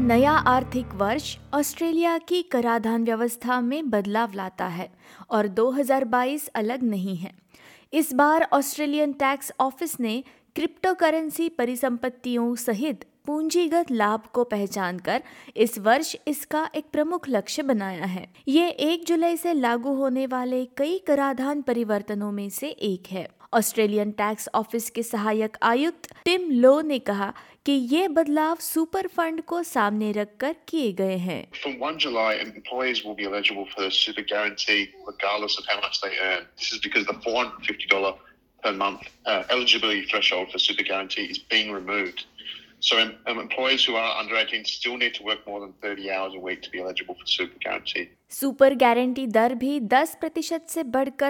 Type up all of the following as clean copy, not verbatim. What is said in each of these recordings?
नया आर्थिक वर्ष ऑस्ट्रेलिया की कराधान व्यवस्था में बदलाव लाता है और 2022 अलग नहीं है। इस बार ऑस्ट्रेलियन टैक्स ऑफिस ने क्रिप्टो करेंसी परिसंपत्तियों सहित पूंजीगत लाभ को पहचानकर इस वर्ष इसका एक प्रमुख लक्ष्य बनाया है। ये 1 जुलाई से लागू होने वाले कई कराधान परिवर्तनों में से एक है। ऑस्ट्रेलियन टैक्स ऑफिस के सहायक आयुक्त टिम लो ने कहा कि ये बदलाव सुपर फंड को सामने रखकर किए गए हैं। From 1 July, employees will be eligible for the super guarantee regardless of how much they earn. This is because the $450 per month eligibility threshold for super guarantee is being removed. So employees who are under 18 still need to work more than 30 hours a week to be eligible for super guarantee. Super guarantee दर भी 10% से बढ़कर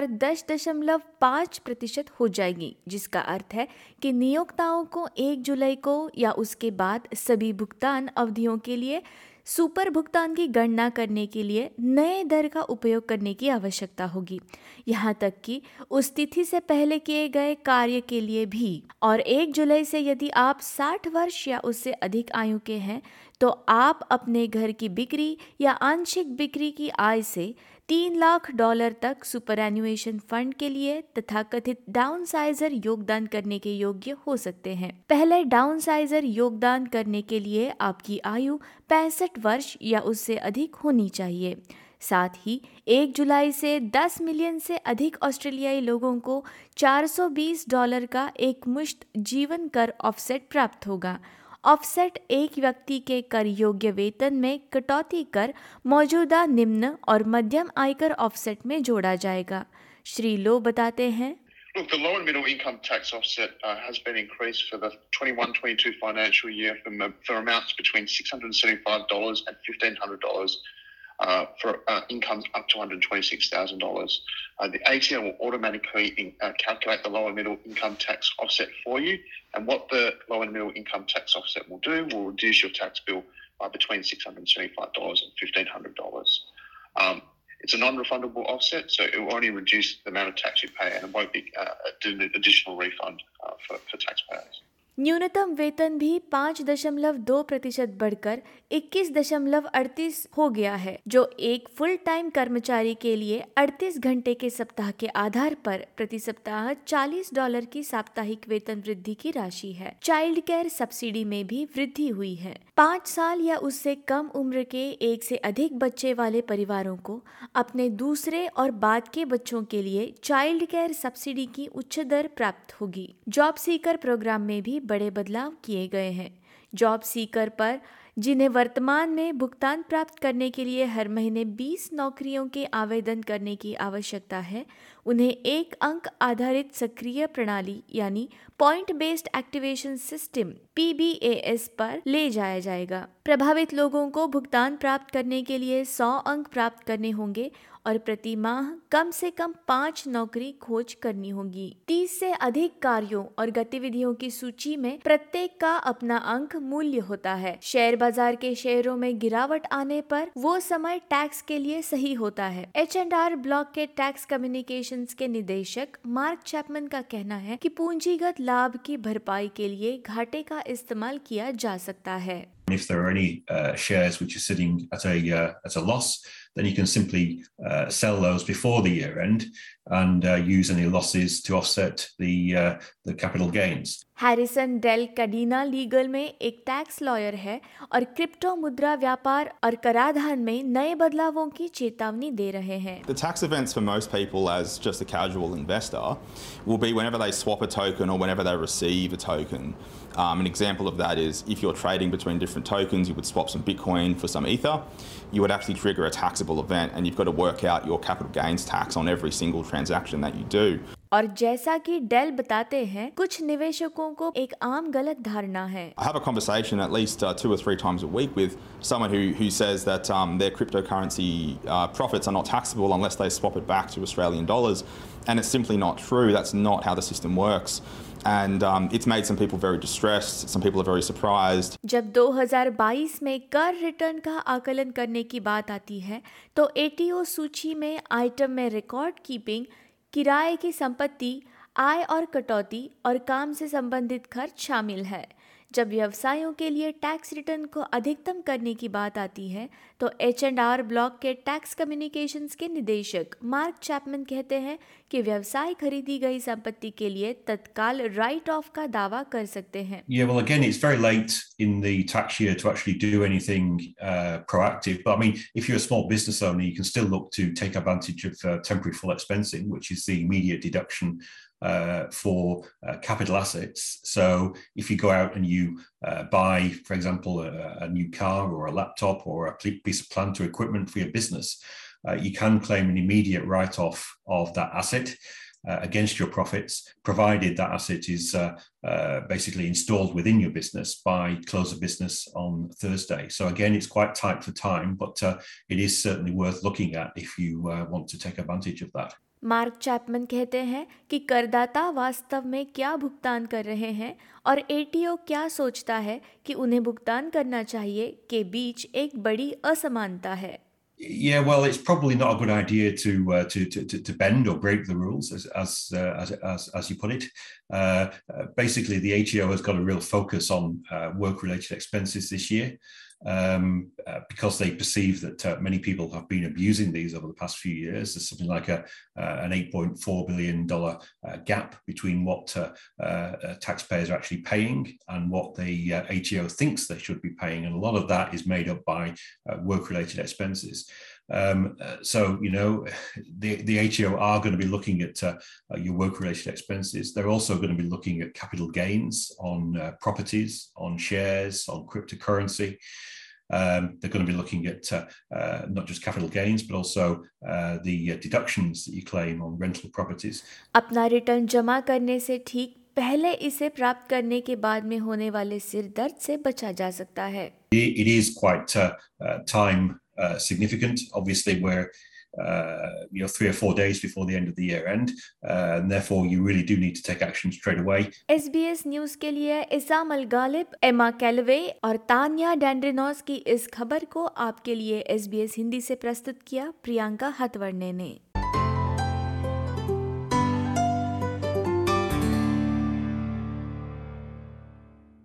10.5% हो जाएगी, जिसका अर्थ है कि नियोक्ताओं को 1 जुलाई को या उसके बाद सभी भुगतान अवधियों के लिए सुपर भुगतान की गणना करने के लिए नए दर का उपयोग करने की आवश्यकता होगी, यहाँ तक कि उस तिथि से पहले किए गए कार्य के लिए भी। और 1 जुलाई से यदि आप 60 वर्ष या उससे अधिक आयु के हैं तो आप अपने घर की बिक्री या आंशिक बिक्री की आय से $3 लाख तक सुपरएन्युएशन फंड के लिए तथा कथित डाउनसाइजर योगदान करने के योग्य हो सकते हैं। पहले डाउनसाइजर योगदान करने के लिए आपकी आयु 65 वर्ष या उससे अधिक होनी चाहिए। साथ ही 1 जुलाई से 10 मिलियन से अधिक ऑस्ट्रेलियाई लोगों को $420 का एक मुश्त जीवन कर ऑफसेट प्राप्त होगा। ऑफसेट एक व्यक्ति के कर योग्य वेतन में कटौती कर मौजूदा निम्न और मध्यम आयकर ऑफसेट में जोड़ा जाएगा। श्री लो बताते हैं, Look, the low and middle income tax offset has been increased for the 21-22 financial year for amounts between $675 and $1,500 for incomes up to $126,000. The ATO will automatically calculate the low and middle income tax offset for you, and what the low and middle income tax offset will do will reduce your tax bill by between $675 and $1,500. It's a non-refundable offset, so it will only reduce the amount of tax you pay and it won't be an additional refund for taxpayers. न्यूनतम वेतन भी 5.2% बढ़कर 21.38 हो गया है, जो एक full time कर्मचारी के लिए 38 घंटे के सप्ताह के आधार पर प्रति सप्ताह $40 की साप्ताहिक वेतन वृद्धि की राशि है। चाइल्ड केयर सब्सिडी में भी वृद्धि हुई है। 5 साल या उससे कम उम्र के एक से अधिक बच्चे वाले परिवारों को अपने दूसरे और बाद के बच्चों के लिए चाइल्ड केयर सब्सिडी की उच्च दर प्राप्त होगी। जॉब सीकर प्रोग्राम में भी बड़े बदलाव किए गए हैं। जॉब सीकर पर जिन्हें वर्तमान में भुगतान प्राप्त करने के लिए हर महीने 20 नौकरियों के आवेदन करने की आवश्यकता है, उन्हें एक अंक आधारित सक्रिय प्रणाली यानी point based activation system PBAS पर ले जाया जाएगा। प्रभावित लोगों को भुगतान प्राप्त करने के लिए 100 अंक प्राप्त करने होंगे और प्रति माह कम से कम 5 नौकरी खोज करनी होगी। 30 से अधिक कार्यों और गतिविधियों की सूची में प्रत्येक का अपना अंक मूल्य होता है। शेयर बाजार के शेयरों में गिरावट आने पर वो समय टैक्स के लिए सही होता है। H&R ब्लॉक के टैक्स कम्युनिकेशंस के निदेशक मार्क चैपमैन का कहना है कि पूंजीगत लाभ की भरपाई के लिए घाटे का इस्तेमाल किया जा सकता है। If there are any shares which are sitting at a loss, then you can simply sell those before the year end and use any losses to offset the capital gains. Harrison Dell Cadina legal में एक tax lawyer है और crypto मुद्रा व्यापार और कराधान में नए बदलावों की चेतावनी दे रहे हैं। The tax events for most people as just a casual investor will be whenever they swap a token or whenever they receive a token. An example of that is if you're trading between different tokens, you would swap some Bitcoin for some Ether, you would actually trigger a taxable event and you've got to work out your capital gains tax on every single transaction that you do. और जैसा कि del बताते हैं, कुछ निवेशकों को एक आम गलत धारणा है। I have a conversation at least 2 or 3 times a week with someone who says that their cryptocurrency profits are not taxable unless they swap it back to Australian dollars, and it's simply not true. That's not how the system works. And it's made some people very distressed. Some people are very surprised. जब 2022 में कर return का आकलन करने की बात आती है, तो ATO सूची में आइटम में रिकॉर्ड कीपिंग, किराए की संपत्ति, आय और कटौती और काम से संबंधित खर्च शामिल है। जब व्यवसायों के लिए टैक्स रिटर्न को अधिकतम करने की बात आती है तो H&R ब्लॉक के टैक्स कम्युनिकेशंस के निदेशक मार्क चैपमैन कहते हैं कि व्यवसाय खरीदी गई संपत्ति के लिए तत्काल राइट ऑफ का दावा कर सकते हैं। Yeah, well, again, it's very late in the tax year to actually do anything proactive. But I mean, if you're a small business owner, you can still look to take advantage of temporary full expensing, which is the immediate deduction for capital assets. So if you go out and you buy, for example, a new car or a laptop or a piece of plant or equipment for your business, you can claim an immediate write-off of that asset against your profits, provided that asset is basically installed within your business by close of business on Thursday. So again, it's quite tight for time, but it is certainly worth looking at if you want to take advantage of that. Mark Chapman कहते हैं कि करदाता वास्तव में क्या भुगतान कर रहे हैं और ATO क्या सोचता है कि उन्हें भुगतान करना चाहिए के बीच एक बड़ी असमानता है। Yeah, well, it's probably not a good idea to bend or break the rules, as you put it. Basically, the ATO has got a real focus on work-related expenses this year. Because they perceive that many people have been abusing these over the past few years. There's something like an $8.4 billion gap between what taxpayers are actually paying and what the ATO thinks they should be paying. And a lot of that is made up by work-related expenses. So, you know, the ATO are going to be looking at your work-related expenses. They're also going to be looking at capital gains on properties, on shares, on cryptocurrency. They're going to be looking at not just capital gains, but also the deductions that you claim on rental properties. अपना return जमा करने से ठीक पहले इसे प्राप्त करने के बाद में होने वाले सिर दर्द से बचा जा सकता है। It is quite time significant. Obviously, we're 3 or 4 days before the end of the year end, and therefore you really do need to take action straight away. SBS news के लिए इसाम अल गालिब, एमा कैलवे और तान्या डैंड्रिनोस की इस खबर को आपके लिए SBS हिंदी से प्रस्तुत किया प्रियंका हतवर्णे ने।